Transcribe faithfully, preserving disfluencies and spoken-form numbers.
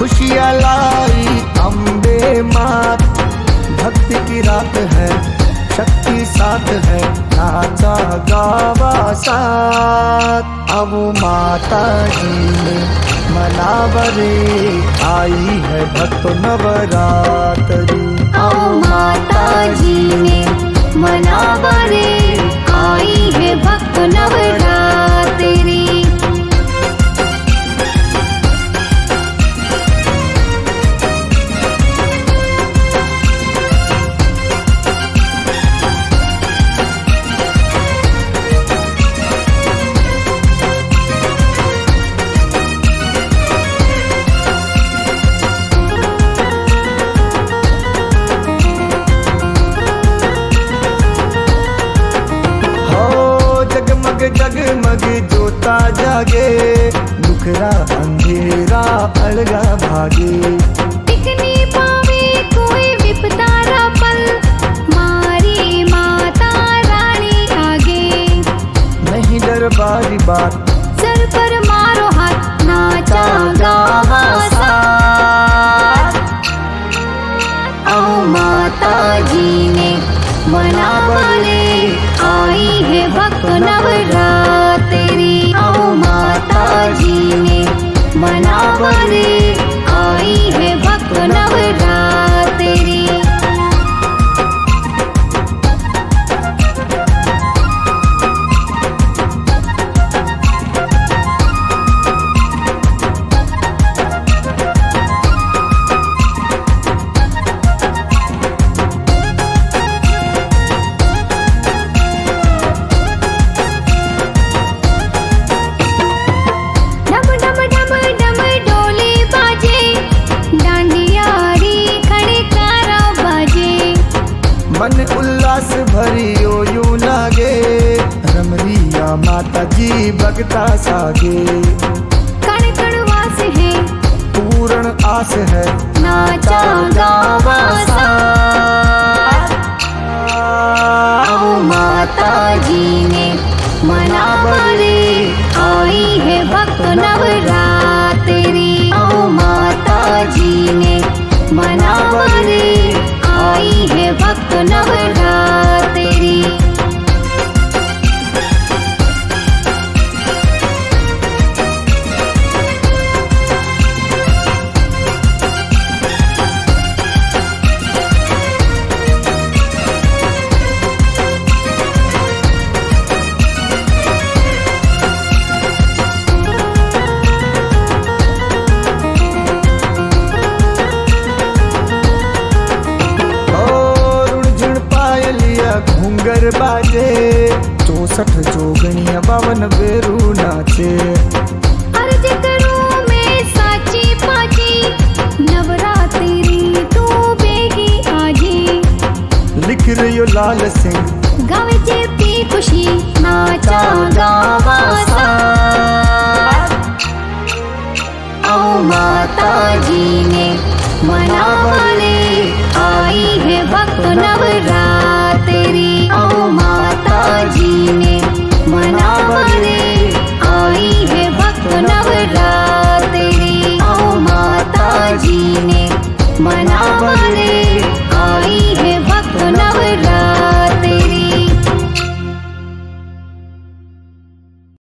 खुशियाँ लाई अम्बे मात, भक्ति की रात है, शक्ति साथ है, नाचा गावा साथ। अब माता जी ने मनावरे, आई है भक्त नवरात्रि। अब माता जी ने मनावरे, आई है भक्त नवरात्रि। जगमग जोता जागे, दुखरा अंधेरा अलगा भागे। टिकनी पावे कोई विपदारा पल, मारी माता रानी आगे। नहीं डर बारी बात, सर पर मारो हाथ, नाचा गावा साथ। आओ माता जी ने मनावरे, आई है भक्त नवरात्रि। आओ माता जी ने मनावरे, आई है भक्त नवरात्रि। मन उल्लास भरियो यूं लागे, रमरिया माता जी भगता सागे। कण कण वास है, पूर्ण आस है, नाचा गावा साथ। आओ माता जी ने मनावरे, आई है भक्त नवरात्रि। आओ माता जी ने मनावरे, आई है भक्त नवरात्रि। घूंगर बाजे, चौसठ जोगनिया बावन बेरू नाचे। अर्ज करूं मैं साची पाची, नवरात्रि तू बेगी आजी। लिख रही लाल सिंह, गावे जेपी खुशी, नाचा गावा साथ। आओ माता जी ने मनावरे, आई है भक्त नवरात्रि।